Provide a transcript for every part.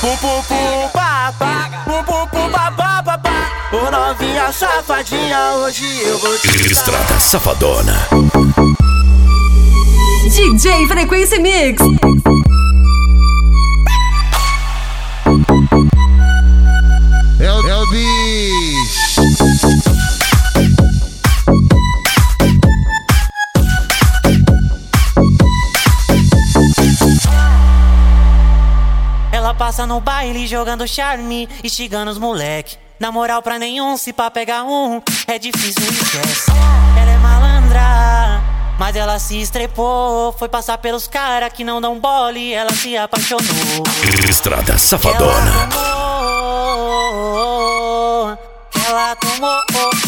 Pum pum pum papá, pum pum pum papá papá. Ô novinha safadinha, hoje eu vou te dar. Estrada Safadona. DJ Frequência Mix. É o bicho. Ela passa no baile jogando charme, instigando os moleque. Na moral pra nenhum, se pá pegar um, é difícil, esquece. Ela é malandra, mas ela se estrepou. Foi passar pelos caras que não dão bola e ela se apaixonou. Estrada Safadona. Ela tomou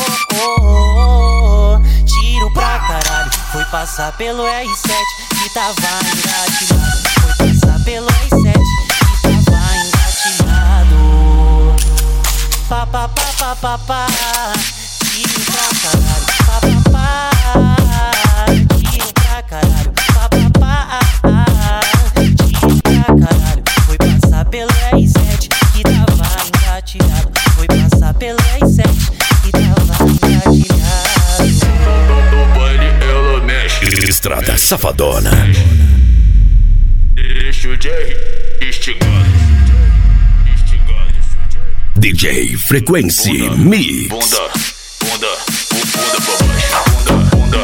tiro pra caralho. Foi passar pelo R7 que tava engatilhado. Foi passar pelo R7 que tava engatilhado. Pá, pá, pá, pá, pá, pá. Tiro pra caralho. Pá, pá, pá. Tiro pra caralho. Pá, pá, pá. Tiro pra caralho. Foi passar pelo R7 que tava engatilhado. Foi passar pelo R7 que tava engatilhado. No baile ela mexe. Estrada Safadona. Deixa o Jerry instigado. DJ Frequência Mix. Bunda pra baixo. Bunda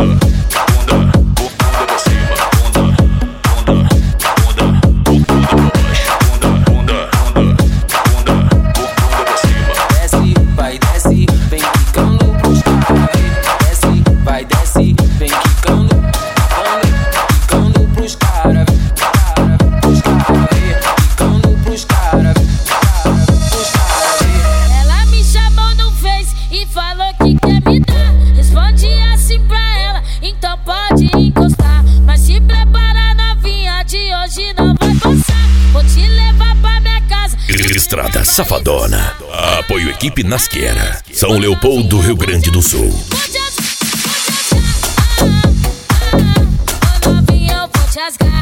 pra cima. Bunda pra baixo. Bunda pra cima. Desce, vai, desce, vem quicando pros caras. Desce, vai, desce, vem quicando pros caras. Quicando pros caras. Ela me chamou no Face e falou que quer me dar. Respondi assim pra ela, então pode encostar. Mas se prepara, novinha, de hoje não vai passar. Vou te levar pra minha casa. Estrada Safadona. Apoio Equipe Nasqueira. São Leopoldo, Rio Grande do Sul. Novinha, eu vou te rasgar.